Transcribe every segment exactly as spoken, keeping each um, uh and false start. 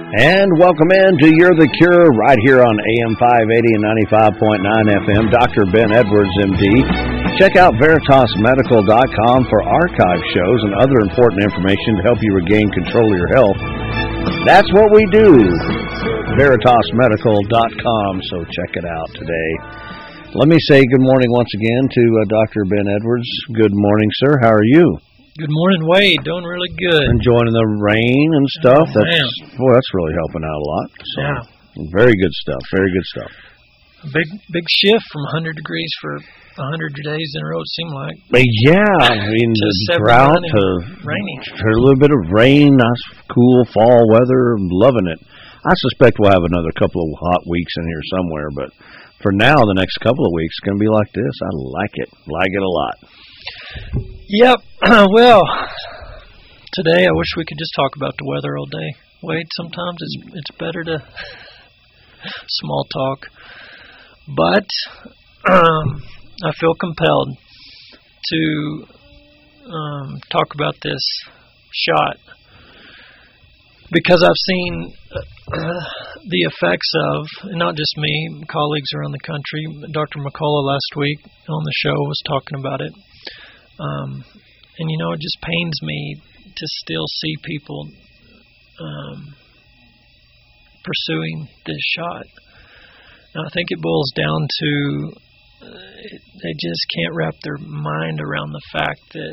And welcome in to You're the Cure right here on A M five eighty and ninety-five point nine F M. Doctor Ben Edwards, M D. Check out Veritas Medical dot com for archive shows and other important information to help you regain control of your health. That's what we do, Veritas Medical dot com, so check it out today. Let me say good morning once again to uh, Doctor Ben Edwards. Good morning, sir. How are you? Good morning, Wade. Doing really good. Enjoying the rain and stuff. Oh, that's man. Boy, that's really helping out a lot. So, yeah. Very good stuff. Very good stuff. A big, big shift from one hundred degrees for one hundred days in a row, it seemed like. But yeah, I mean, to the drought to raining. To a little bit of rain, nice, cool fall weather. Loving it. I suspect we'll have another couple of hot weeks in here somewhere, but for now, the next couple of weeks, it's going to be like this. I like it. Like it a lot. Yep. Well, today I wish we could just talk about the weather all day. Wade, sometimes it's it's better to small talk. But um, I feel compelled to um, talk about this shot because I've seen uh, the effects of, and not just me, colleagues around the country. Doctor McCullough last week on the show was talking about it. Um, and, you know, it just pains me to still see people um, pursuing this shot. And I think it boils down to uh, they just can't wrap their mind around the fact that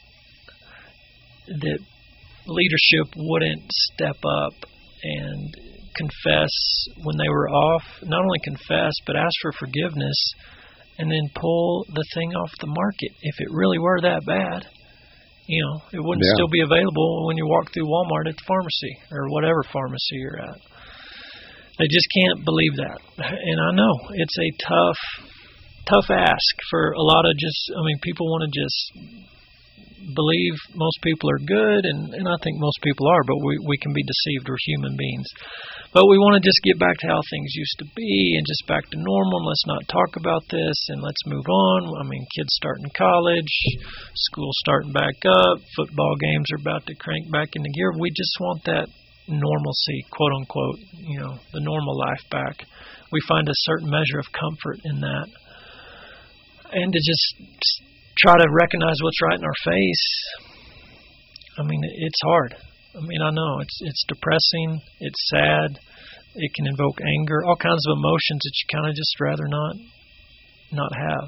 that leadership wouldn't step up and confess when they were off, not only confess, but ask for forgiveness, and then pull the thing off the market. If it really were that bad, you know, it wouldn't yeah. still be available when you walk through Walmart at the pharmacy or whatever pharmacy you're at. They just can't believe that. And I know it's a tough, tough ask for a lot of just, I mean, people want to just believe most people are good, and, and I think most people are, but we, we can be deceived. We're human beings. But we want to just get back to how things used to be and just back to normal, and let's not talk about this, and let's move on. I mean, kids starting college, school starting back up, football games are about to crank back into gear. We just want that normalcy, quote unquote, you know, the normal life back. We find a certain measure of comfort in that. And to just try to recognize what's right in our face, I mean, it's hard. I mean, I know it's it's depressing, it's sad, it can invoke anger, all kinds of emotions that you kind of just rather not not have.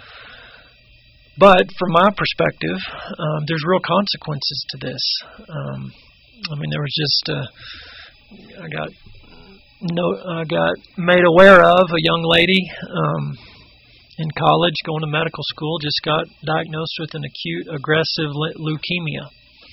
But from my perspective, um, there's real consequences to this. Um, I mean, there was just uh, I got no, I got made aware of a young lady um, in college going to medical school just got diagnosed with an acute aggressive leukemia.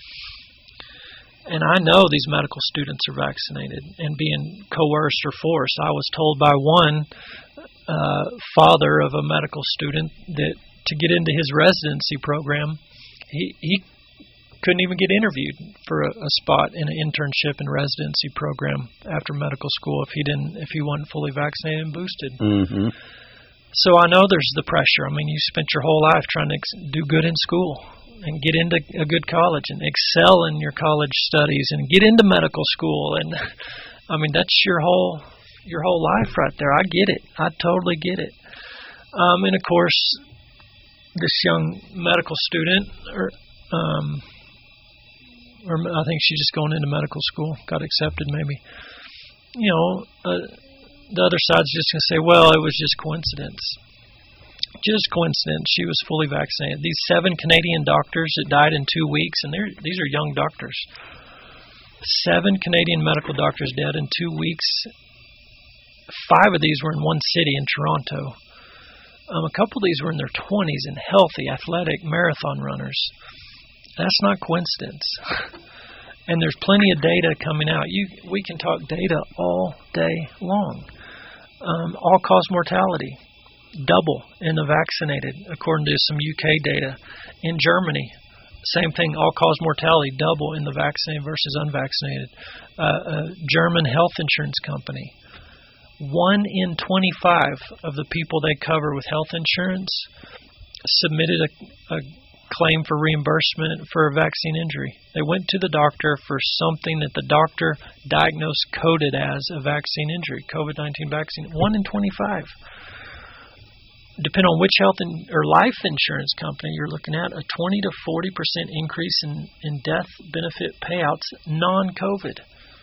And I know these medical students are vaccinated and being coerced or forced. I was told by one uh, father of a medical student that to get into his residency program, he, he couldn't even get interviewed for a, a spot in an internship and residency program after medical school if he didn't, if he wasn't fully vaccinated and boosted. Mm-hmm. So I know there's the pressure. I mean, you spent your whole life trying to ex- do good in school and get into a good college and excel in your college studies and get into medical school. And I mean, that's your whole your whole life right there. I get it. I totally get it. Um, and of course, this young medical student, or, um, or I think she's just going into medical school, got accepted maybe. You know, uh, the other side's just going to say, well, it was just coincidence. Just coincidence. She was fully vaccinated. These seven Canadian doctors that died in two weeks, and they're, these are young doctors. Seven Canadian medical doctors dead in two weeks. Five of these were in one city in Toronto. Um, a couple of these were in their twenties and healthy, athletic marathon runners. That's not coincidence. And there's plenty of data coming out. You, we can talk data all day long. Um, all-cause mortality, double in the vaccinated, according to some U K data. In Germany, same thing, all-cause mortality, double in the vaccinated versus unvaccinated. Uh, a German health insurance company, one in twenty-five of the people they cover with health insurance submitted a, a claim for reimbursement for a vaccine injury. They went to the doctor for something that the doctor diagnosed coded as a vaccine injury, COVID nineteen vaccine. One in twenty-five. Depending on which health in, or life insurance company you're looking at, a twenty to forty percent increase in, in death benefit payouts non-COVID.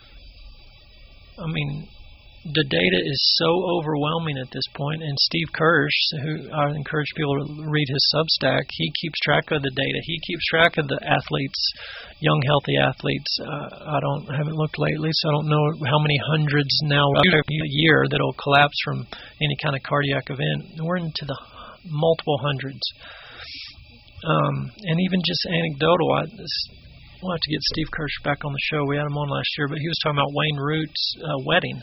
I mean, the data is so overwhelming at this point, and Steve Kirsch, who I encourage people to read his Substack, he keeps track of the data. He keeps track of the athletes, young, healthy athletes. Uh, I don't I haven't looked lately, so I don't know how many hundreds now a year that will collapse from any kind of cardiac event. We're into the multiple hundreds. Um, and even just anecdotal, I, this, we'll have to get Steve Kirsch back on the show. We had him on last year, but he was talking about Wayne Root's uh, wedding.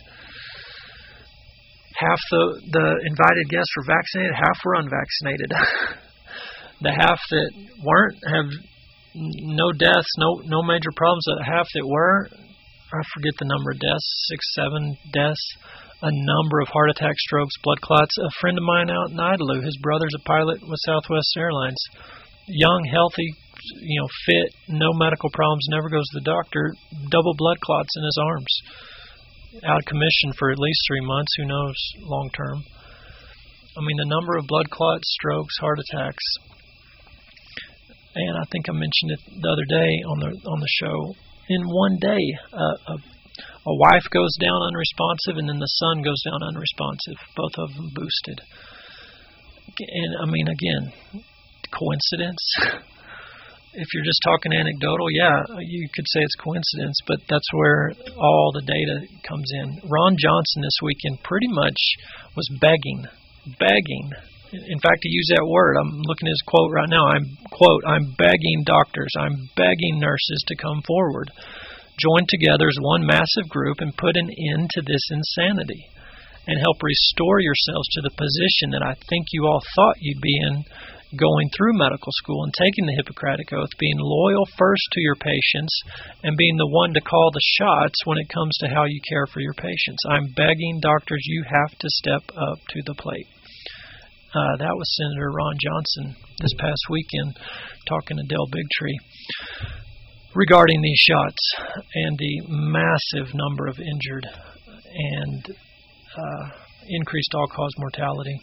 Half the, the invited guests were vaccinated, half were unvaccinated. The half that weren't have no deaths, no no major problems. The half that were, I forget the number of deaths, six, seven deaths, a number of heart attacks, strokes, blood clots. A friend of mine out in Idalou, his brother's a pilot with Southwest Airlines. Young, healthy, you know, fit, no medical problems, never goes to the doctor, double blood clots in his arms. Out of commission for at least three months, who knows long term. I mean, the number of blood clots, strokes, heart attacks, and I think I mentioned it the other day on the on the show. In one day, uh, a, a wife goes down unresponsive, and then the son goes down unresponsive. Both of them boosted. And I mean, again, coincidence? If you're just talking anecdotal, yeah, you could say it's coincidence, but that's where all the data comes in. Ron Johnson this weekend pretty much was begging, begging. In fact, he used that word. I'm looking at his quote right now. I'm, quote, I'm begging doctors, I'm begging nurses to come forward, join together as one massive group and put an end to this insanity and help restore yourselves to the position that I think you all thought you'd be in going through medical school and taking the Hippocratic Oath, being loyal first to your patients and being the one to call the shots when it comes to how you care for your patients. I'm begging doctors, you have to step up to the plate. Uh, that was Senator Ron Johnson this past weekend talking to Del Bigtree regarding these shots and the massive number of injured and uh, increased all-cause mortality.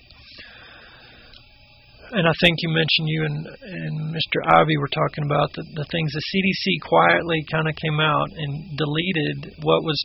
And I think you mentioned you and, and Mister Ivey were talking about the, the things the C D C quietly kind of came out and deleted what was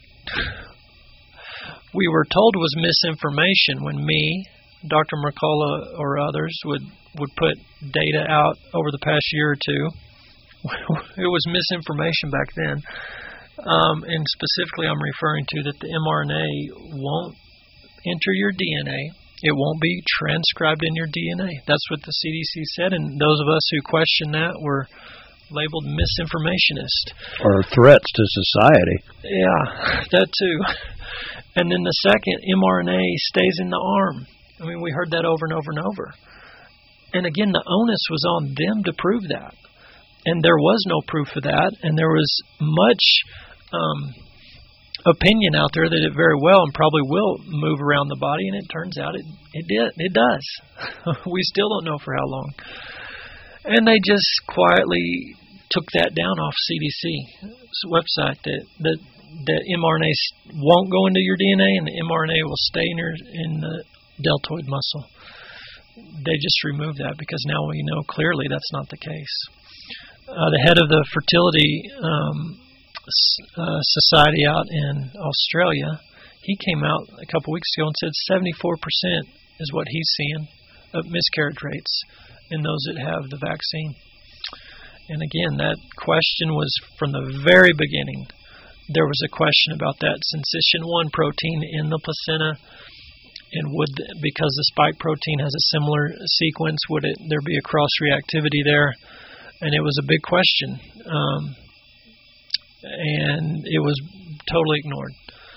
we were told was misinformation when me, Doctor Mercola, or others would, would put data out over the past year or two. It was misinformation back then. Um, and specifically I'm referring to that the mRNA won't enter your D N A. It won't be transcribed in your D N A. That's what the C D C said, and those of us who questioned that were labeled misinformationists. Or threats to society. Yeah, that too. And then the second, mRNA stays in the arm. I mean, we heard that over and over and over. And again, the onus was on them to prove that. And there was no proof of that, and there was much um, opinion out there that it very well and probably will move around the body, and it turns out it it did it does. We still don't know for how long. And they just quietly took that down off C D C's website that that that mRNA won't go into your D N A and the mRNA will stay in your in the deltoid muscle. They just removed that because now we know clearly that's not the case. Uh, the head of the fertility um, Uh, society out in Australia, he came out a couple weeks ago and said seventy-four percent is what he's seeing of miscarriage rates in those that have the vaccine. And again, that question was from the very beginning. There was a question about that syncytin one protein in the placenta, and would, because the spike protein has a similar sequence, would it there be a cross-reactivity there? And it was a big question. Um, And it was totally ignored.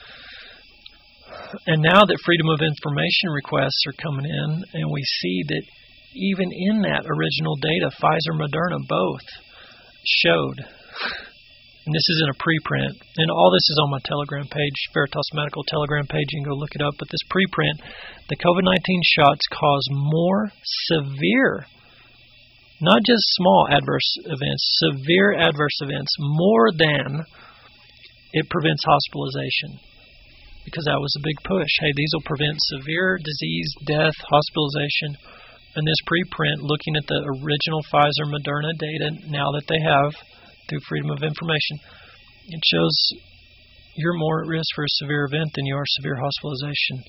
And now that freedom of information requests are coming in, and we see that even in that original data, Pfizer, Moderna both showed, and this is in a preprint, and all this is on my Telegram page, Veritas Medical Telegram page, you can go look it up, but this preprint, the COVID nineteen shots cause more severe Not just small adverse events, severe adverse events, more than it prevents hospitalization. Because that was a big push. Hey, these will prevent severe disease, death, hospitalization. And this preprint, looking at the original Pfizer Moderna data now that they have through Freedom of Information, it shows you're more at risk for a severe event than you are severe hospitalization.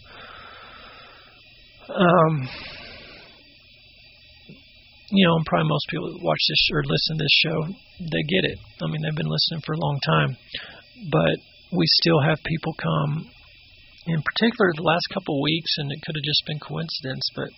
Um, you know, and probably most people that watch this or listen to this show, they get it. I mean, they've been listening for a long time. But we still have people come, in particular the last couple of weeks, and it could have just been coincidence, but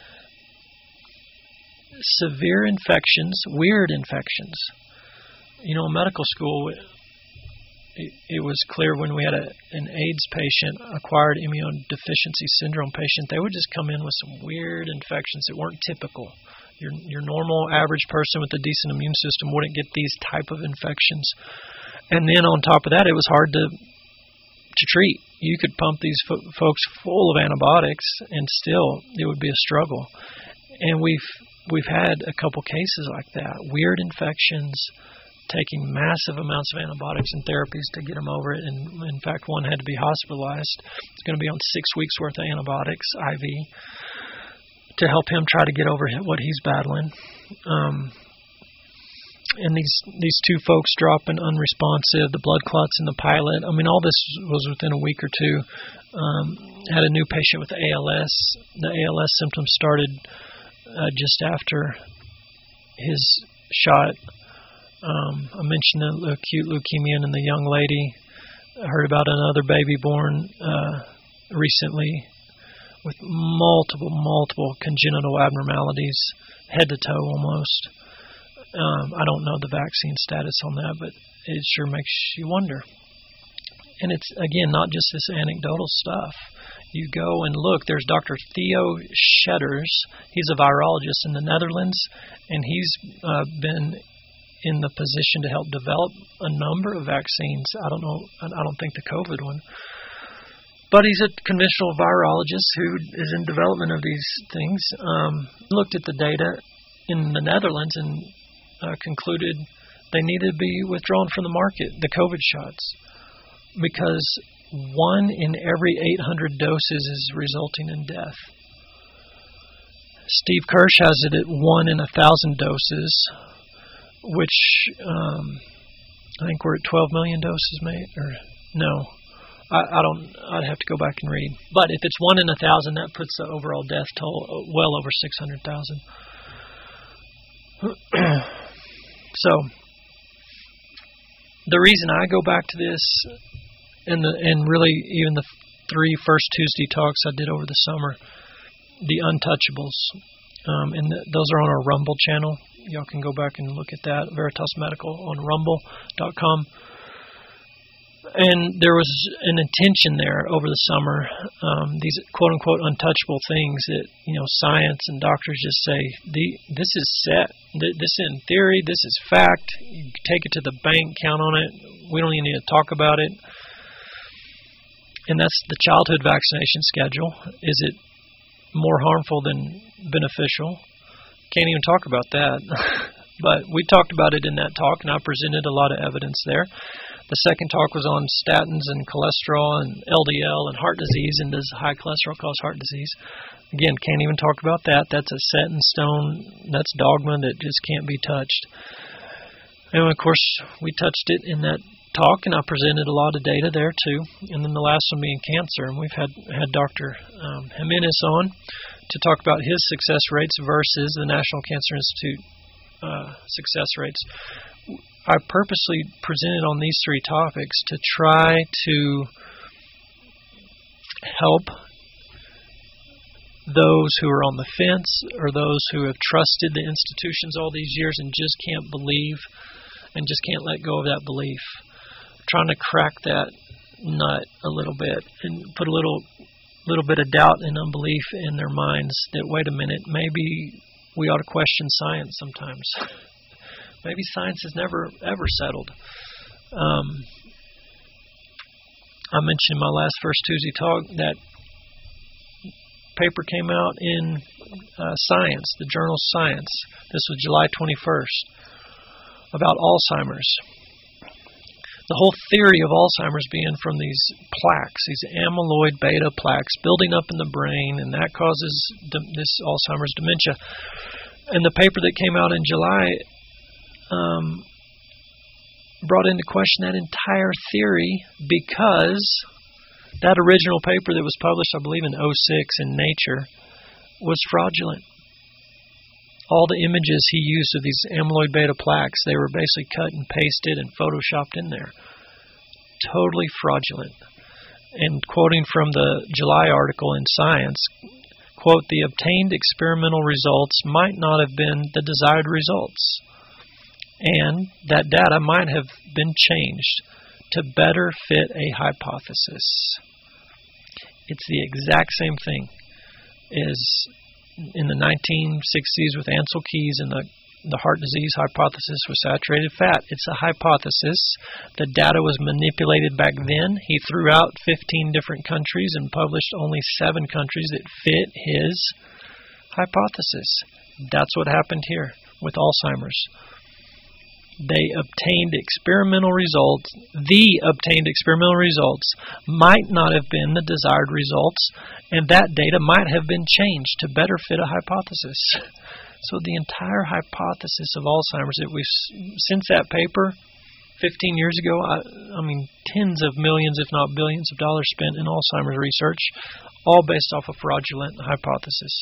severe infections, weird infections. You know, in medical school, it, it was clear when we had a, an AIDS patient, acquired immunodeficiency syndrome patient, they would just come in with some weird infections that weren't typical. Your your normal average person with a decent immune system wouldn't get these type of infections. And then on top of that, it was hard to to treat. You could pump these fo- folks full of antibiotics, and still it would be a struggle. And we've we've had a couple cases like that, weird infections, taking massive amounts of antibiotics and therapies to get them over it. And in fact, one had to be hospitalized. It's going to be on six weeks worth of antibiotics, I V, to help him try to get over what he's battling. Um, and these these two folks dropping unresponsive, the blood clots in the pilot. I mean, all this was within a week or two. Um, had a new patient with A L S. The A L S symptoms started uh, just after his shot. Um, I mentioned the acute leukemia in the young lady. I heard about another baby born uh, recently with multiple, multiple congenital abnormalities, head to toe almost. Um, I don't know the vaccine status on that, but it sure makes you wonder. And it's, again, not just this anecdotal stuff. You go and look, there's Doctor Theo Shedders. He's a virologist in the Netherlands, and he's uh, been in the position to help develop a number of vaccines. I don't know, I don't think the COVID one. But he's a conventional virologist who is in development of these things. Um, looked at the data in the Netherlands and uh, concluded they needed to be withdrawn from the market, the COVID shots, because one in every eight hundred doses is resulting in death. Steve Kirsch has it at one in a thousand doses, which um, I think we're at twelve million doses, mate. Or no, I, I don't. I'd have to go back and read. But if it's one in a thousand, that puts the overall death toll well over six hundred thousand. So the reason I go back to this, and the and really even the three first Tuesday talks I did over the summer, the untouchables, um, and the, those are on our Rumble channel. Y'all can go back and look at that, Veritas Medical on rumble dot com. And there was an intention there over the summer, um, these quote-unquote untouchable things that, you know, science and doctors just say, the, this is set, this is in theory, this is fact, you take it to the bank, count on it, we don't even need to talk about it. And that's the childhood vaccination schedule. Is it more harmful than beneficial? Can't even talk about that. But we talked about it in that talk, and I presented a lot of evidence there. The second talk was on statins and cholesterol and L D L and heart disease, and does high cholesterol cause heart disease? Again, can't even talk about that. That's a set in stone, that's dogma that just can't be touched. And of course, we touched it in that talk, and I presented a lot of data there too. And then the last one being cancer, and we've had, had Doctor Um, Jimenez on to talk about his success rates versus the National Cancer Institute uh, success rates. I purposely presented on these three topics to try to help those who are on the fence or those who have trusted the institutions all these years and just can't believe and just can't let go of that belief. Trying to crack that nut a little bit and put a little little bit of doubt and unbelief in their minds that, wait a minute, maybe we ought to question science sometimes. Maybe science has never, ever settled. Um, I mentioned in my last First Tuesday talk that paper came out in uh, Science, the journal Science. This was July twenty-first, about Alzheimer's. The whole theory of Alzheimer's being from these plaques, these amyloid beta plaques building up in the brain, and that causes de- this Alzheimer's dementia. And the paper that came out in July um, brought into question that entire theory, because that original paper that was published, I believe, in oh six in Nature was fraudulent. All the images he used of these amyloid beta plaques, they were basically cut and pasted and photoshopped in there. Totally fraudulent. And quoting from the July article in Science, quote, "The obtained experimental results might not have been the desired results, and that data might have been changed to better fit a hypothesis." It's the exact same thing as in the nineteen sixties with Ancel Keys and the, the heart disease hypothesis with saturated fat. It's a hypothesis. The data was manipulated back then. He threw out fifteen different countries and published only seven countries that fit his hypothesis. That's what happened here with Alzheimer's. They obtained experimental results. The obtained experimental results might not have been the desired results, and that data might have been changed to better fit a hypothesis. So the entire hypothesis of Alzheimer's that we've, since that paper fifteen years ago, I, I mean, tens of millions, if not billions of dollars spent in Alzheimer's research, all based off a fraudulent hypothesis.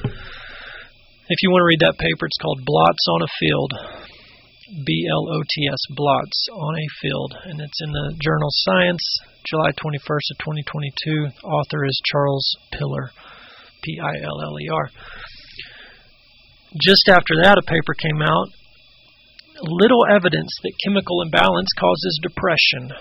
If you want to read that paper, it's called Blots on a Field. B L O T S, Blots on a Field, and it's in the journal Science, July twenty-first of twenty twenty-two. Author is Charles Piller, P I L L E R. Just after that, a paper came out, Little Evidence That Chemical Imbalance Causes Depression.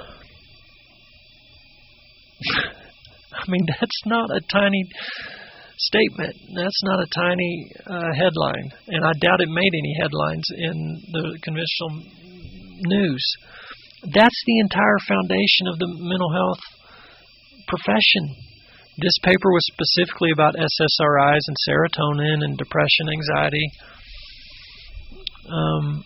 I mean, that's not a tiny statement. That's not a tiny uh, headline, and I doubt it made any headlines in the conventional news. That's the entire foundation of the mental health profession. This paper was specifically about S S R Is and serotonin and depression, anxiety. Um,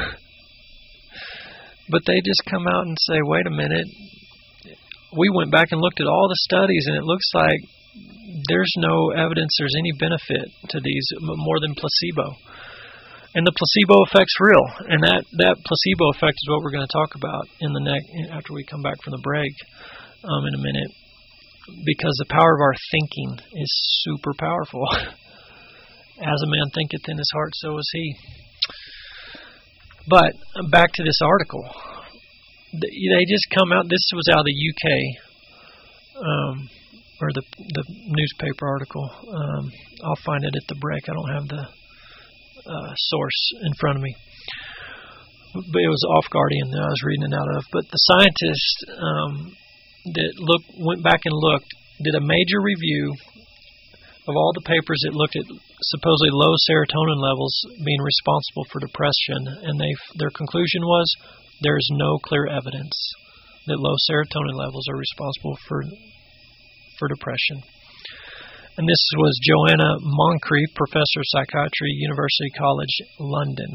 but they just come out and say, wait a minute, we went back and looked at all the studies, and it looks like there's no evidence there's any benefit to these more than placebo. And the placebo effect's real. And that, that placebo effect is what we're going to talk about in the next, after we come back from the break um, in a minute. Because the power of our thinking is super powerful. As a man thinketh in his heart, so is he. But back to this article. They just come out, this was out of the U K. Um... or the the newspaper article. Um, I'll find it at the break. I don't have the uh, source in front of me. But it was Off Guardian that I was reading it out of. But the scientists um, that look went back and looked, did a major review of all the papers that looked at supposedly low serotonin levels being responsible for depression, and they their conclusion was there is no clear evidence that low serotonin levels are responsible for for depression. And this was Joanna Moncrief, Professor of Psychiatry, University College London.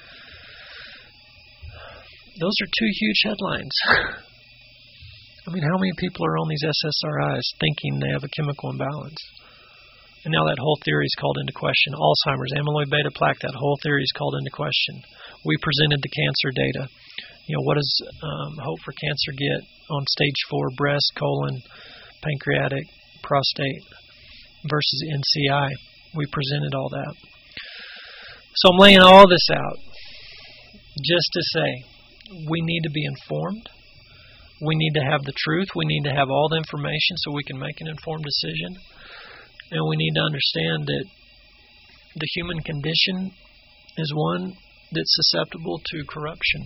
Those are two huge headlines. I mean, how many people are on these S S R Is thinking they have a chemical imbalance? And now that whole theory is called into question. Alzheimer's, amyloid beta plaque, that whole theory is called into question. We presented the cancer data. You know, what does um, Hope for Cancer get on stage four breast, colon, pancreatic, prostate versus N C I? We presented all that. So I'm laying all this out just to say we need to be informed. We need to have the truth. We need to have all the information so we can make an informed decision. And we need to understand that the human condition is one that's susceptible to corruption.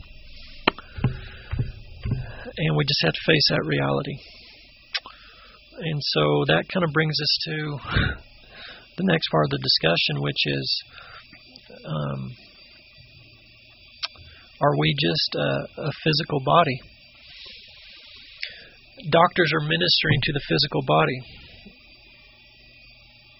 And we just have to face that reality. And so that kind of brings us to the next part of the discussion, which is, um, are we just a, a physical body? Doctors are ministering to the physical body.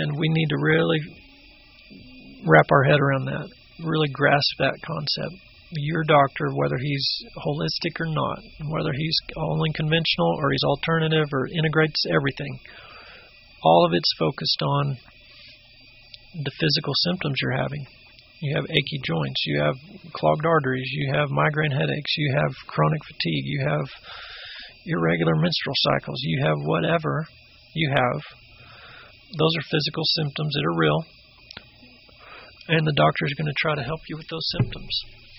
And we need to really wrap our head around that, really grasp that concept. Your doctor, whether he's holistic or not, whether he's only conventional or he's alternative or integrates everything, all of it's focused on the physical symptoms you're having. You have achy joints, you have clogged arteries, you have migraine headaches, you have chronic fatigue, you have irregular menstrual cycles, you have whatever you have. Those are physical symptoms that are real, and the doctor is going to try to help you with those symptoms.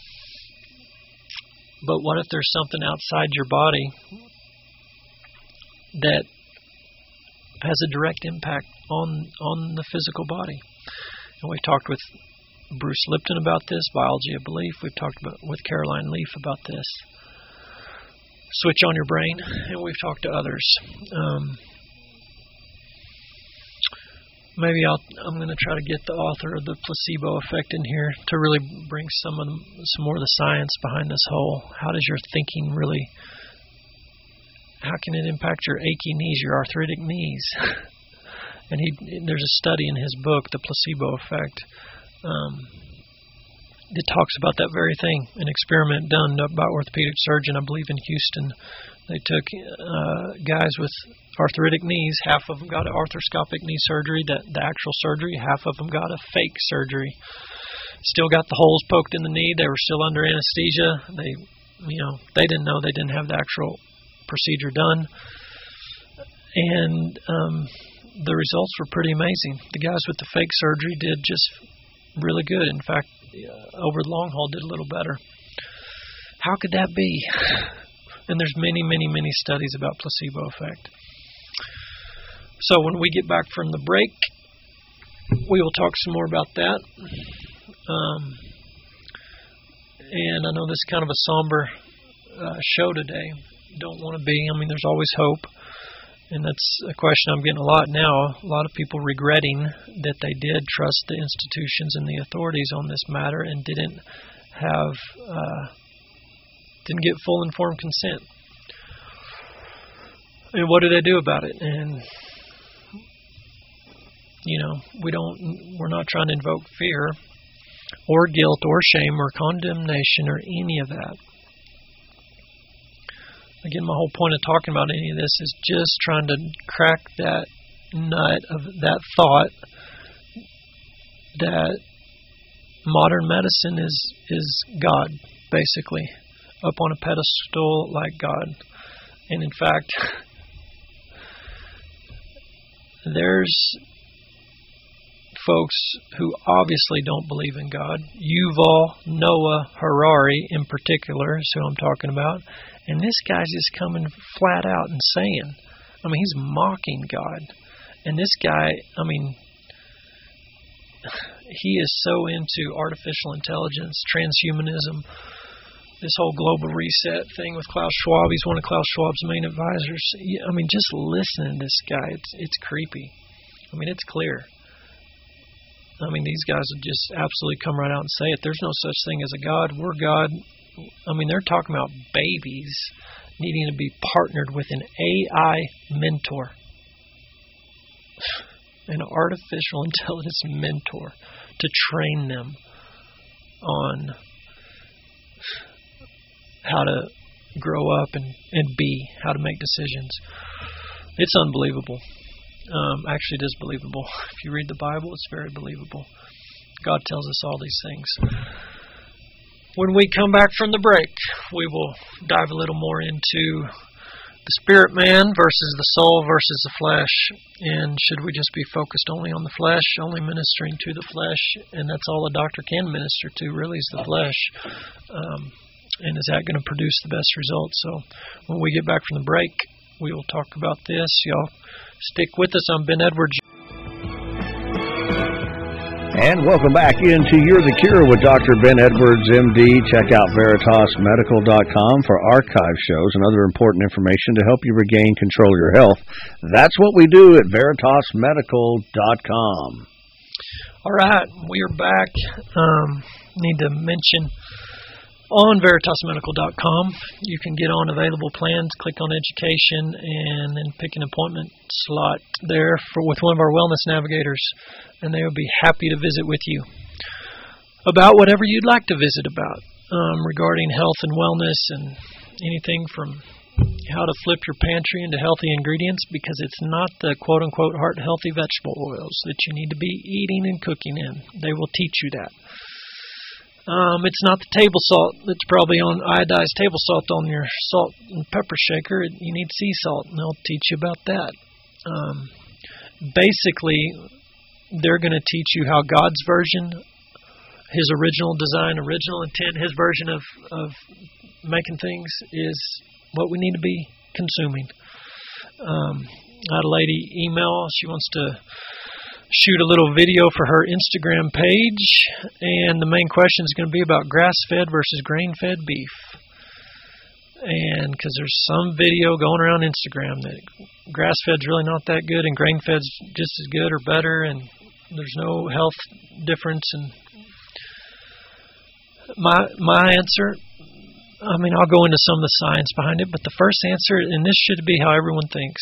But what if there's something outside your body that has a direct impact on on the physical body? And we've talked with Bruce Lipton about this, Biology of Belief. We've talked about with Caroline Leaf about this. Switch on Your Brain, and we've talked to others. Um, maybe I'll, I'm going to try to get the author of The Placebo Effect in here to really bring some of the, some more of the science behind this whole. How does your thinking really? How can it impact your achy knees, your arthritic knees? And he, there's a study in his book, The Placebo Effect. Um, it talks about that very thing. An experiment done by orthopedic surgeon, I believe in Houston. They took uh, guys with arthritic knees. Half of them got an arthroscopic knee surgery, the, the actual surgery. Half of them got a fake surgery. Still got the holes poked in the knee. They were still under anesthesia. They, you know, they didn't know they didn't have the actual procedure done. And um, the results were pretty amazing. The guys with the fake surgery did just really good. In fact, uh, over the long haul, did a little better. How could that be? And there's many, many, many studies about placebo effect. So when we get back from the break, we will talk some more about that. Um, and I know this is kind of a somber uh, show today. Don't want to be. I mean, there's always hope. And that's a question I'm getting a lot now. A lot of people regretting that they did trust the institutions and the authorities on this matter and didn't have, uh, didn't get full informed consent. And what do they do about it? And, you know, we don't, we're not trying to invoke fear or guilt or shame or condemnation or any of that. Again, my whole point of talking about any of this is just trying to crack that nut of that thought that modern medicine is is God, basically, up on a pedestal like God. And in fact, there's folks who obviously don't believe in God. Yuval Noah Harari, in particular, is who I'm talking about. And this guy's just coming flat out and saying, I mean, he's mocking God. And this guy, I mean, he is so into artificial intelligence, transhumanism, this whole global reset thing with Klaus Schwab. He's one of Klaus Schwab's main advisors. I mean, just listening to this guy, it's it's creepy. I mean, it's clear. I mean, these guys would just absolutely come right out and say it. There's no such thing as a God. We're God. I mean, they're talking about babies needing to be partnered with an A I mentor, an artificial intelligence mentor, to train them on how to grow up and, and be, how to make decisions. It's unbelievable. Um, actually, it is believable. If you read the Bible, it's very believable. God tells us all these things. When we come back from the break, we will dive a little more into the spirit man versus the soul versus the flesh. And should we just be focused only on the flesh, only ministering to the flesh? And that's all a doctor can minister to, really, is the flesh. Um, and is that going to produce the best results? So when we get back from the break, we will talk about this. Y'all stick with us. I'm Ben Edwards. And welcome back into You're the Cure with Doctor Ben Edwards, M D. Check out Veritas Medical dot com for archive shows and other important information to help you regain control of your health. That's what we do at Veritas Medical dot com. All right, we are back. Um, need to mention on veritas medical dot com. You can get on available plans, click on education, and then pick an appointment slot there for with one of our wellness navigators, and they will be happy to visit with you about whatever you'd like to visit about um, regarding health and wellness and anything from how to flip your pantry into healthy ingredients, because it's not the quote-unquote heart-healthy vegetable oils that you need to be eating and cooking in. They will teach you that. Um, it's not the table salt that's probably on iodized table salt on your salt and pepper shaker. You need sea salt, and they'll teach you about that. Um, basically, they're going to teach you how God's version, His original design, original intent, His version of, of making things is what we need to be consuming. Um, I had a lady email. She wants to shoot a little video for her Instagram page, and the main question is going to be about grass-fed versus grain-fed beef. And because there's some video going around Instagram that grass-fed's really not that good and grain-fed's just as good or better, and there's no health difference. And my my answer, I mean, I'll go into some of the science behind it, but the first answer, and this should be how everyone thinks,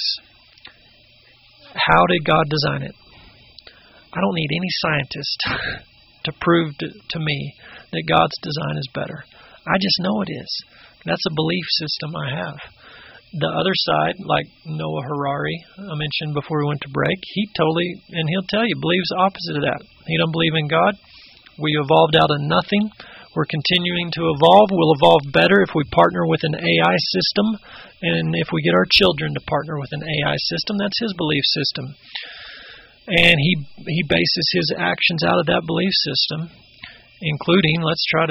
how did God design it? I don't need any scientist to prove to, to me that God's design is better. I just know it is. That's a belief system I have. The other side, like Noah Harari, I mentioned before we went to break, he totally, and he'll tell you, believes the opposite of that. He don't believe in God. We evolved out of nothing. We're continuing to evolve. We'll evolve better if we partner with an A I system, and if we get our children to partner with an A I system. That's his belief system. And he he bases his actions out of that belief system, including, let's try to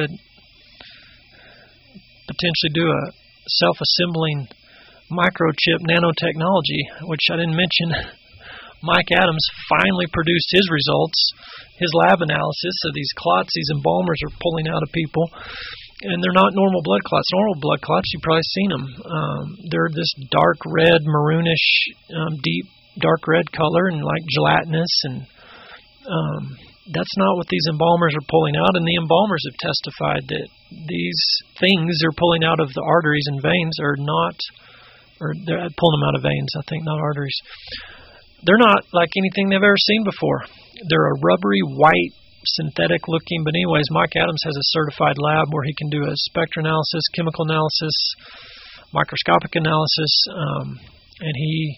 potentially do a self-assembling microchip nanotechnology, which I didn't mention. Mike Adams finally produced his results, his lab analysis of these clots these embalmers are pulling out of people. And they're not normal blood clots. Normal blood clots, you've probably seen them. Um, they're this dark red, maroonish, um, deep, dark red color and like gelatinous, and um, that's not what these embalmers are pulling out. And the embalmers have testified that these things they're pulling out of the arteries and veins are not, or they're pulling them out of veins, I think, not arteries. They're not like anything they've ever seen before. They're a rubbery, white, synthetic looking, but anyways, Mike Adams has a certified lab where he can do a spectral analysis, chemical analysis, microscopic analysis, um, and he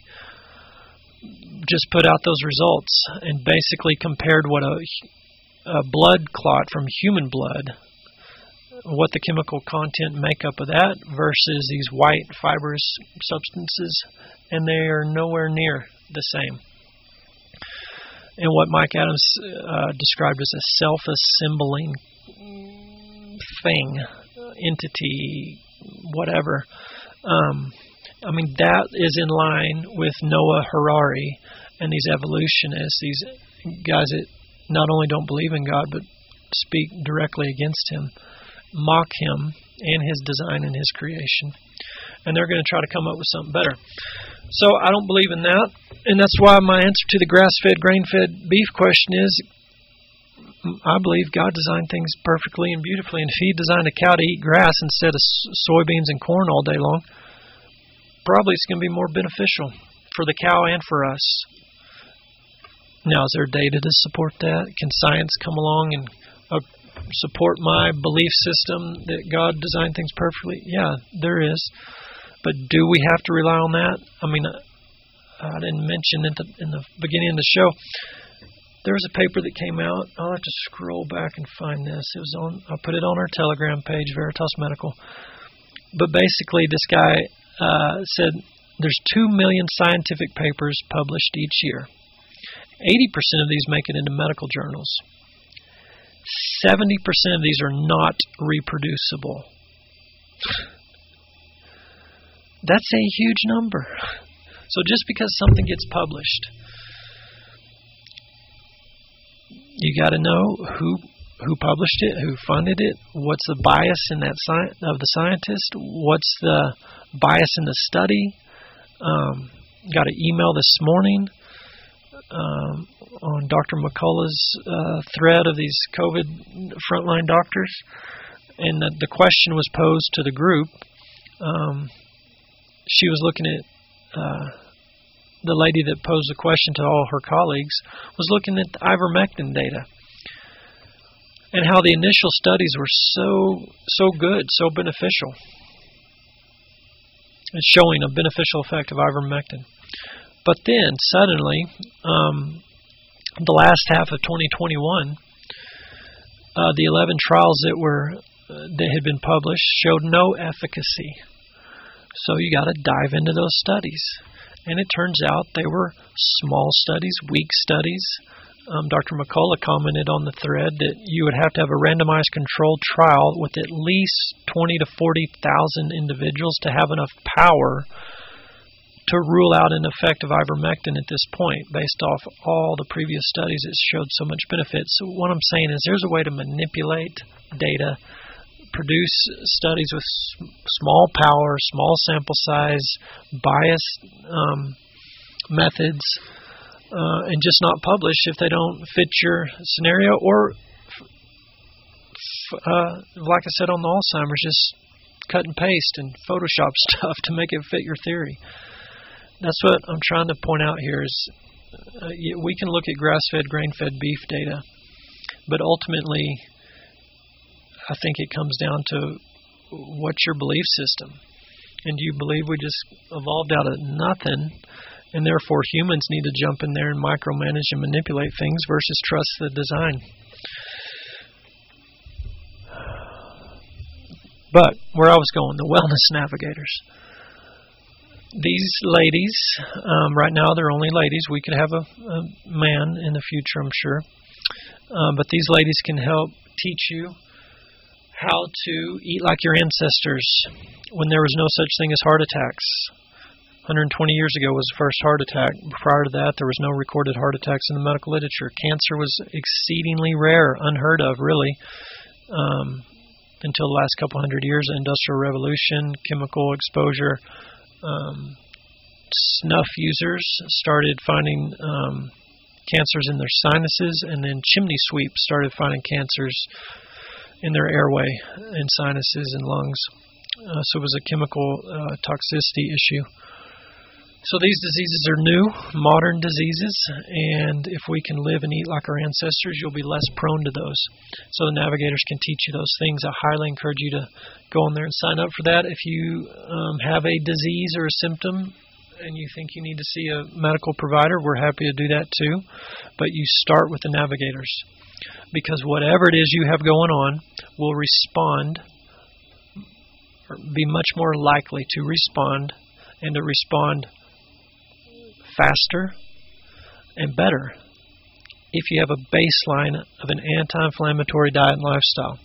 just put out those results and basically compared what a, a blood clot from human blood, what the chemical content and makeup of that versus these white fibrous substances, and they are nowhere near the same. And what Mike Adams uh, described as a self-assembling thing, entity, whatever. Um, I mean, that is in line with Noah Harari and these evolutionists, these guys that not only don't believe in God, but speak directly against Him, mock Him and His design and His creation. And they're going to try to come up with something better. So I don't believe in that. And that's why my answer to the grass-fed, grain-fed beef question is, I believe God designed things perfectly and beautifully. And if He designed a cow to eat grass instead of soybeans and corn all day long, probably it's going to be more beneficial for the cow and for us. Now, is there data to support that? Can science come along and uh, support my belief system that God designed things perfectly? Yeah, there is. But do we have to rely on that? I mean, I didn't mention in the, in the beginning of the show, there was a paper that came out. I'll have to scroll back and find this. It was on. I put it on our Telegram page, Veritas Medical. But basically, this guy uh, said there's two million scientific papers published each year. eighty percent of these make it into medical journals. seventy percent of these are not reproducible. That's a huge number. So just because something gets published, you got to know who who published it, who funded it, what's the bias in that sci- of the scientist, what's the bias in the study. Um, got an email this morning um, on Doctor McCullough's uh, thread of these COVID frontline doctors. and the, the question was posed to the group. Um, she was looking at, uh, the lady that posed the question to all her colleagues was looking at the ivermectin data and how the initial studies were so, so good, so beneficial. And showing a beneficial effect of ivermectin. But then, suddenly, um, the last half of twenty twenty-one, uh, the eleven trials that were uh, that had been published showed no efficacy. So you got to dive into those studies. And it turns out they were small studies, weak studies. Um, Doctor McCullough commented on the thread that you would have to have a randomized controlled trial with at least twenty to forty thousand individuals to have enough power to rule out an effect of ivermectin at this point, based off all the previous studies that showed so much benefit. So what I'm saying is there's a way to manipulate data, produce studies with small power, small sample size, biased um, methods, uh, and just not publish if they don't fit your scenario, or, uh, like I said on the Alzheimer's, just cut and paste and Photoshop stuff to make it fit your theory. That's what I'm trying to point out here is uh, we can look at grass-fed, grain-fed beef data, but ultimately I think it comes down to what's your belief system. And do you believe we just evolved out of nothing and therefore humans need to jump in there and micromanage and manipulate things versus trust the design? But where I was going, the wellness navigators. These ladies, um, right now they're only ladies. We could have a, a man in the future, I'm sure. Um, but these ladies can help teach you how to eat like your ancestors when there was no such thing as heart attacks. one hundred twenty years ago was the first heart attack. Prior to that, there was no recorded heart attacks in the medical literature. Cancer was exceedingly rare, unheard of, really, um, until the last couple hundred years. The Industrial Revolution, chemical exposure. Um, snuff users started finding um, cancers in their sinuses, and then chimney sweeps started finding cancers in their airway and sinuses and lungs. Uh, so it was a chemical uh, toxicity issue. So these diseases are new, modern diseases, and if we can live and eat like our ancestors, you'll be less prone to those. So the navigators can teach you those things. I highly encourage you to go on there and sign up for that. If you um, have a disease or a symptom and you think you need to see a medical provider, we're happy to do that too. But you start with the navigators, because whatever it is you have going on will respond, or be much more likely to respond, and to respond faster and better if you have a baseline of an anti-inflammatory diet and lifestyle.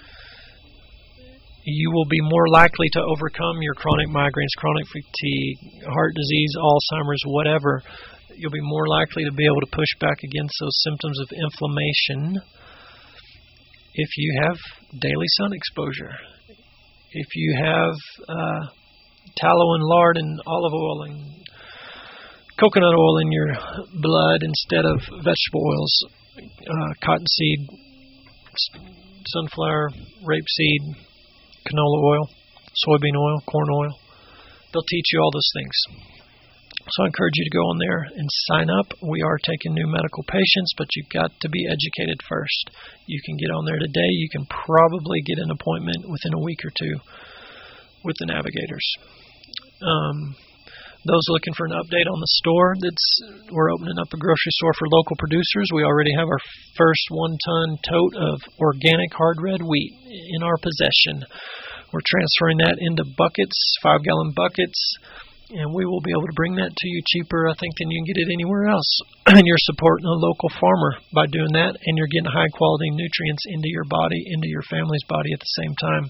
You will be more likely to overcome your chronic migraines, chronic fatigue, heart disease, Alzheimer's, whatever. You'll be more likely to be able to push back against those symptoms of inflammation if you have daily sun exposure. If you have uh, tallow and lard and olive oil and coconut oil in your blood instead of vegetable oils, uh, cottonseed, sunflower, rapeseed, canola oil, soybean oil, corn oil. They'll teach you all those things. So I encourage you to go on there and sign up. We are taking new medical patients, but you've got to be educated first. You can get on there today. You can probably get an appointment within a week or two with the navigators. Um, those looking for an update on the store, that's we're opening up a grocery store for local producers. We already have our first one-ton tote of organic hard red wheat in our possession. We're transferring that into buckets, five-gallon buckets, and we will be able to bring that to you cheaper, I think, than you can get it anywhere else. And you're supporting a local farmer by doing that, and you're getting high-quality nutrients into your body, into your family's body at the same time.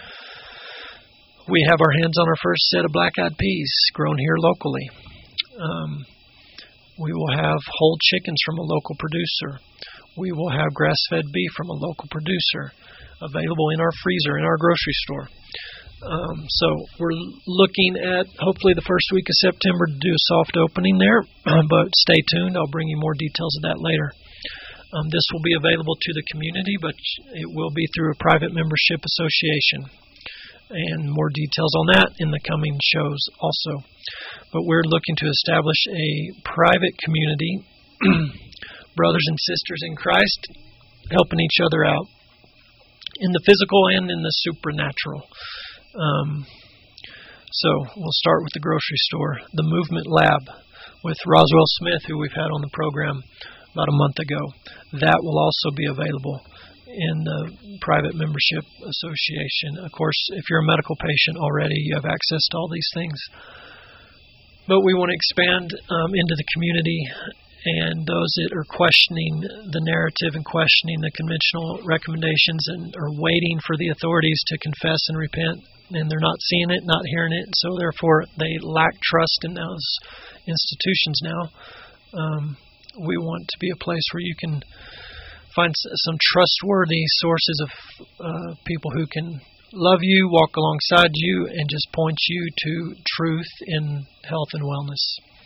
We have our hands on our first set of black-eyed peas grown here locally. Um, we will have whole chickens from a local producer. We will have grass-fed beef from a local producer available in our freezer in our grocery store. Um, so we're looking at hopefully the first week of September to do a soft opening there, but stay tuned. I'll bring you more details of that later. Um, this will be available to the community, but it will be through a private membership association. And more details on that in the coming shows also. But we're looking to establish a private community, brothers and sisters in Christ, helping each other out in the physical and in the supernatural. Um, so we'll start with the grocery store, the Movement Lab with Roswell Smith, who we've had on the program about a month ago. That will also be available in the private membership association. Of course, if you're a medical patient already, you have access to all these things. But we want to expand um, into the community, and those that are questioning the narrative and questioning the conventional recommendations and are waiting for the authorities to confess and repent, and they're not seeing it, not hearing it, so therefore they lack trust in those institutions now. Um, we want to be a place where you can find some trustworthy sources of uh, people who can love you, walk alongside you, and just point you to truth in health and wellness.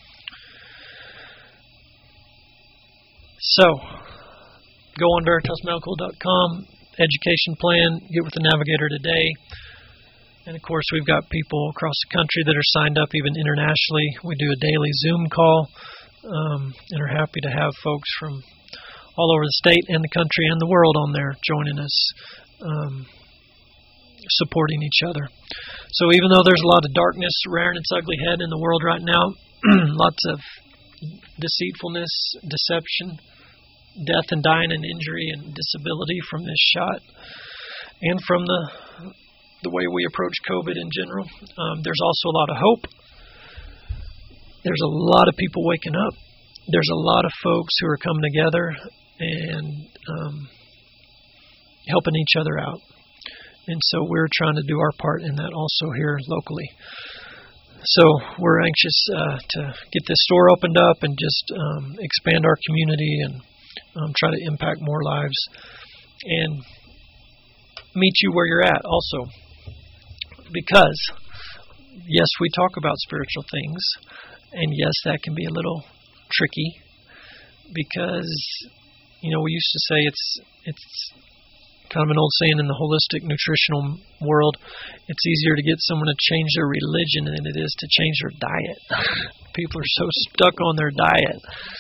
So, go on Veritas Medical dot com, education plan, get with the Navigator today. And of course, we've got people across the country that are signed up, even internationally. We do a daily Zoom call, um, and are happy to have folks from all over the state and the country and the world on there joining us, um, supporting each other. So even though there's a lot of darkness rearing its ugly head in the world right now, lots of deceitfulness, deception, death and dying and injury and disability from this shot, and from the the way we approach COVID in general, um, there's also a lot of hope. There's a lot of people waking up. There's a lot of folks who are coming together and um, helping each other out. And so we're trying to do our part in that also here locally. So we're anxious uh, to get this store opened up and just um, expand our community and um, try to impact more lives and meet you where you're at also. Because, yes, we talk about spiritual things, and yes, that can be a little tricky because, you know, we used to say it's it's kind of an old saying in the holistic nutritional world, it's easier to get someone to change their religion than it is to change their diet. People are so stuck on their diet.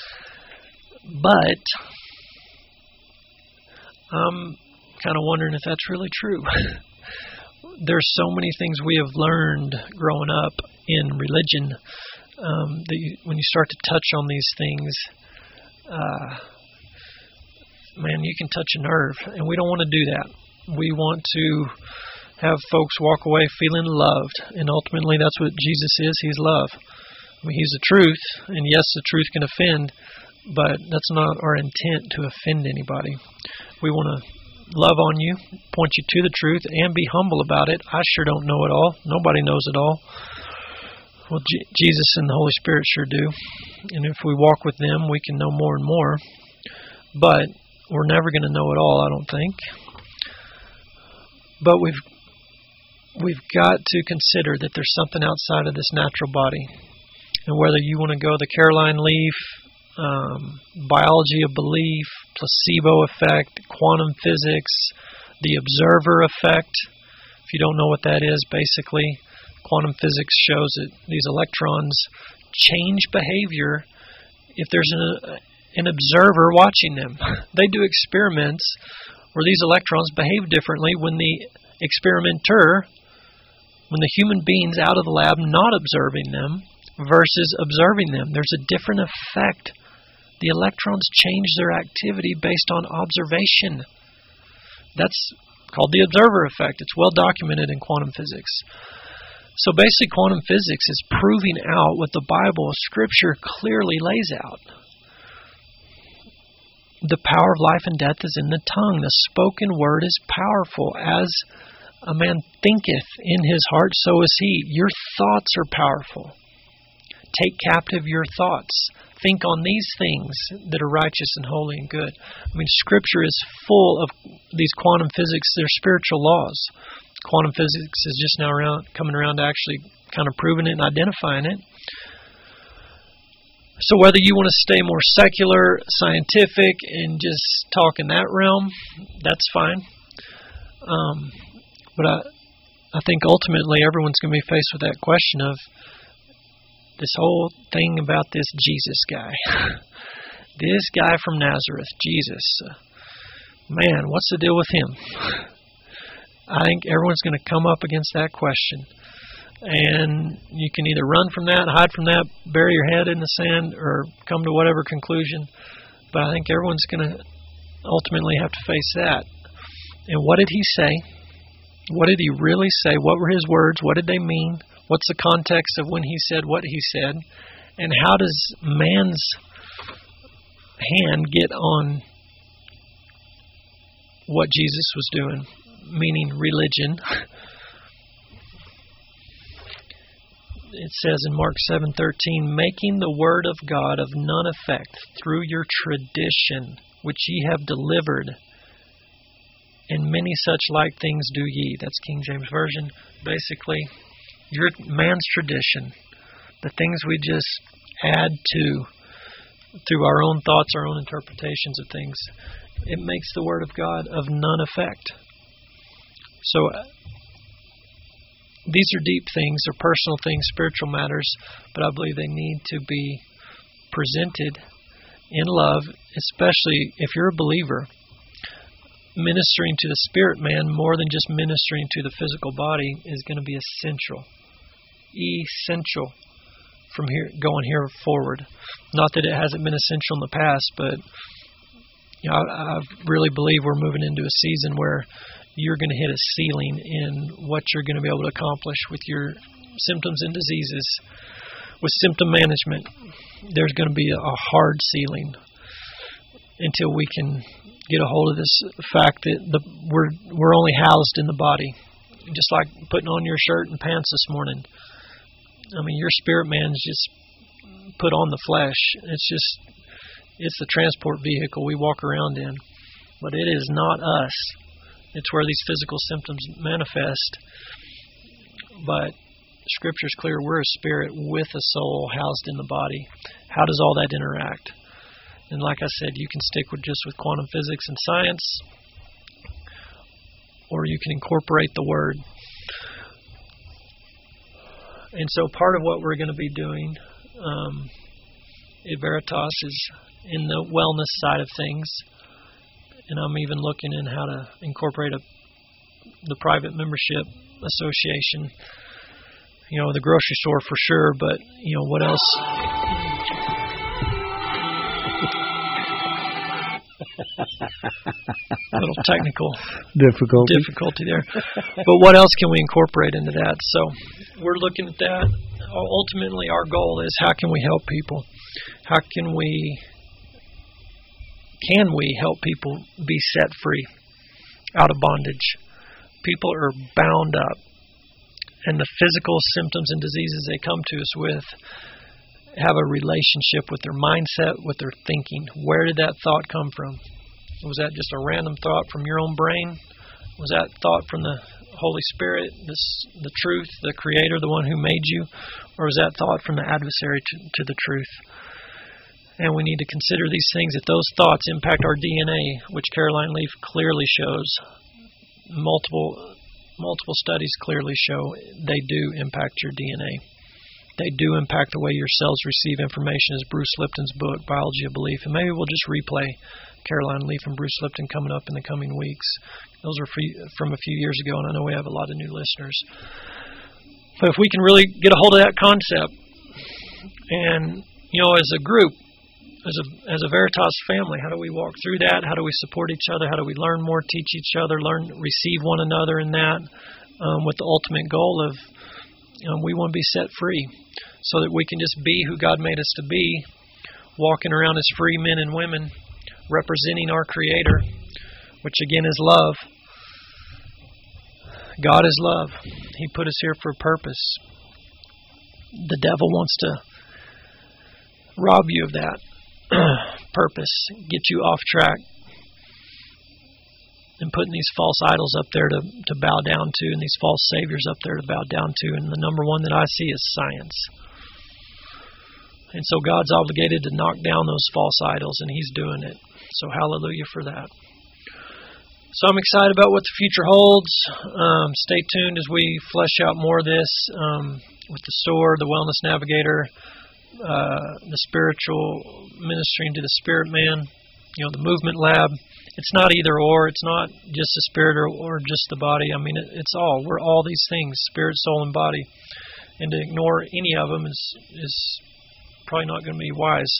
But I'm kind of wondering if that's really true. There's so many things we have learned growing up in religion um, that you, when you start to touch on these things, uh, man, you can touch a nerve, and we don't want to do that. We want to have folks walk away feeling loved, and ultimately that's what Jesus is. He's love. I mean, He's the truth, and yes, the truth can offend, but that's not our intent to offend anybody. We want to love on you, point you to the truth, and be humble about it. I sure don't know it all. Nobody knows it all. Well, G- Jesus and the Holy Spirit sure do. And if we walk with them, we can know more and more. But we're never going to know it all, I don't think. But we've we've got to consider that there's something outside of this natural body. And whether you want to go the Caroline Leaf, Um, biology of belief, placebo effect, quantum physics, the observer effect. If you don't know what that is, basically, quantum physics shows that these electrons change behavior if there's an, an observer watching them. They do experiments where these electrons behave differently when the experimenter, when the human being's out of the lab not observing them versus observing them. There's a different effect. The electrons change their activity based on observation. That's called the observer effect. It's well documented in quantum physics. So basically, quantum physics is proving out what the Bible, Scripture, clearly lays out. The power of life and death is in the tongue. The spoken word is powerful. As a man thinketh in his heart, so is he. Your thoughts are powerful. Take captive your thoughts. Think on these things that are righteous and holy and good. I mean, Scripture is full of these quantum physics. They're spiritual laws. Quantum physics is just now around, coming around to actually kind of proving it and identifying it. So whether you want to stay more secular, scientific, and just talk in that realm, that's fine. Um, but I, I think ultimately everyone's going to be faced with that question of this whole thing about this Jesus guy. This guy from Nazareth, Jesus. Uh, man, what's the deal with him? I think everyone's going to come up against that question. And you can either run from that, hide from that, bury your head in the sand, or come to whatever conclusion. But I think everyone's going to ultimately have to face that. And what did he say? What did he really say? What were his words? What did they mean? What's the context of when he said what he said? And how does man's hand get on what Jesus was doing, meaning religion? It says in Mark seven thirteen, making the word of God of none effect through your tradition, which ye have delivered, and many such like things do ye. That's King James Version. Basically, your man's tradition, the things we just add to through our own thoughts, our own interpretations of things, it makes the word of God of none effect. So these are deep things, they're personal things, spiritual matters, but I believe they need to be presented in love, especially if you're a believer. Ministering to the spirit man more than just ministering to the physical body is going to be essential. Essential from here going here forward. Not that it hasn't been essential in the past, but you know, I, I really believe we're moving into a season where you're going to hit a ceiling in what you're going to be able to accomplish with your symptoms and diseases. With symptom management, there's going to be a hard ceiling until we can get a hold of this fact that the, we're we're only housed in the body. Just like putting on your shirt and pants this morning. I mean, your spirit man's just put on the flesh. It's just, it's the transport vehicle we walk around in. But it is not us. It's where these physical symptoms manifest. But Scripture's clear, we're a spirit with a soul housed in the body. How does all that interact? And like I said, you can stick with just with quantum physics and science, or you can incorporate the Word. And so part of what we're going to be doing um, at Veritas is in the wellness side of things. And I'm even looking in how to incorporate a, the private membership association. You know, the grocery store for sure, but, you know, what else? A little technical difficulty. difficulty there. But what else can we incorporate into that? So we're looking at that. Ultimately, our goal is how can we help people? How can we can we help people be set free out of bondage? People are bound up, and the physical symptoms and diseases they come to us with have a relationship with their mindset, with their thinking. Where did that thought come from? Was that just a random thought from your own brain? Was that thought from the Holy Spirit, this, the truth, the Creator, the one who made you? Or was that thought from the adversary to, to the truth? And we need to consider these things, that those thoughts impact our D N A, which Caroline Leaf clearly shows. Multiple, multiple studies clearly show they do impact your D N A. They do impact the way your cells receive information, as Bruce Lipton's book, Biology of Belief. And maybe we'll just replay Caroline Leaf and Bruce Lipton coming up in the coming weeks. Those are from a few years ago, and I know we have a lot of new listeners. But if we can really get a hold of that concept, and, you know, as a group, as a as a Veritas family, how do we walk through that? How do we support each other? How do we learn more, teach each other, learn, receive one another in that, um, with the ultimate goal of, you know, we want to be set free so that we can just be who God made us to be, walking around as free men and women, representing our Creator, which again is love. God is love. He put us here for a purpose. The devil wants to rob you of that purpose, get you off track, and putting these false idols up there to, to bow down to, and these false saviors up there to bow down to. And the number one that I see is science. And so God's obligated to knock down those false idols, and He's doing it. So hallelujah for that. So I'm excited about what the future holds. Um, stay tuned as we flesh out more of this um, with the SOAR, the Wellness Navigator, uh, the spiritual ministering to the spirit man, you know, the Movement Lab. It's not either or. It's not just the spirit or, or just the body. I mean, it, it's all. We're all these things, spirit, soul, and body. And to ignore any of them is is probably not going to be wise.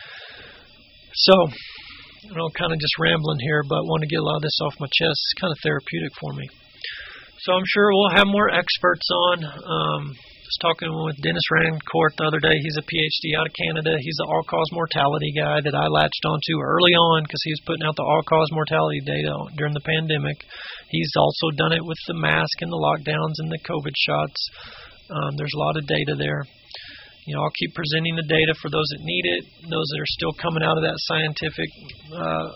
So, I know I'm kind of just rambling here, but I want to get a lot of this off my chest. It's kind of therapeutic for me. So I'm sure we'll have more experts on. Um, I was talking with Dennis Rancourt the other day. He's a P H D out of Canada. He's the all-cause mortality guy that I latched onto early on because he was putting out the all-cause mortality data during the pandemic. He's also done it with the mask and the lockdowns and the COVID shots. Um, there's a lot of data there. You know, I'll keep presenting the data for those that need it, those that are still coming out of that scientific, uh,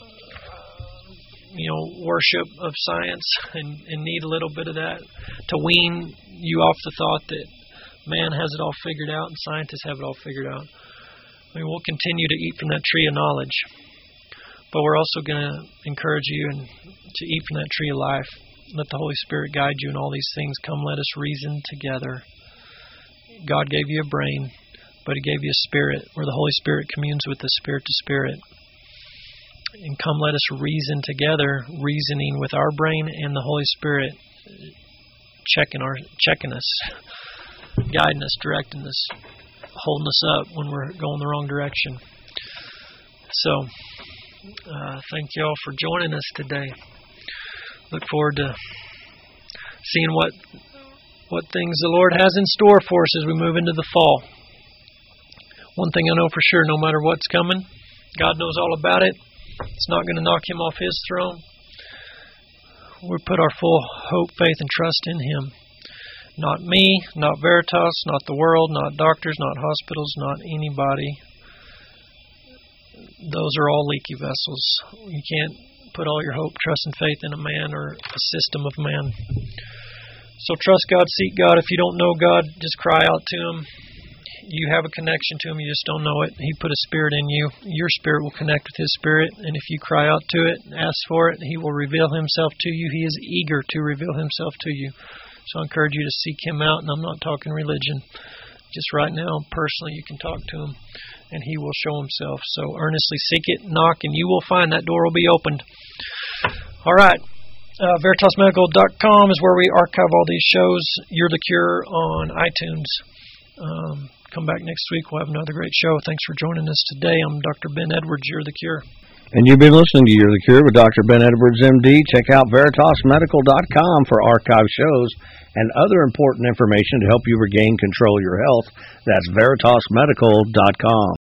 you know, worship of science and, and need a little bit of that to wean you off the thought that man has it all figured out and scientists have it all figured out. I mean, we'll continue to eat from that tree of knowledge, but we're also going to encourage you and to eat from that tree of life. Let the Holy Spirit guide you in all these things. Come, let us reason together. God gave you a brain, but He gave you a spirit where the Holy Spirit communes with the spirit to spirit. And come, let us reason together, reasoning with our brain and the Holy Spirit, checking our checking us, guiding us, directing us, holding us up when we're going the wrong direction. So, uh, thank you all for joining us today. Look forward to seeing what what things the Lord has in store for us as we move into the fall. One thing I know for sure, no matter what's coming, God knows all about it. It's not going to knock Him off His throne. We put our full hope, faith, and trust in Him. Not me, not Veritas, not the world, not doctors, not hospitals, not anybody. Those are all leaky vessels. You can't put all your hope, trust, and faith in a man or a system of man. So trust God, seek God. If you don't know God, just cry out to Him. You have a connection to Him, you just don't know it. He put a spirit in you. Your spirit will connect with His spirit, and if you cry out to it, ask for it, He will reveal Himself to you. He is eager to reveal Himself to you. So I encourage you to seek Him out, and I'm not talking religion. Just right now, personally, you can talk to Him, and He will show Himself. So earnestly seek it, knock, and you will find that door will be opened. All right. Uh, Veritas Medical dot com is where we archive all these shows. You're the Cure on iTunes. Um, come back next week. We'll have another great show. Thanks for joining us today. I'm Doctor Ben Edwards. You're the Cure. And you've been listening to You're the Cure with Doctor Ben Edwards, M D. Check out Veritas Medical dot com for archive shows and other important information to help you regain control of your health. That's Veritas Medical dot com.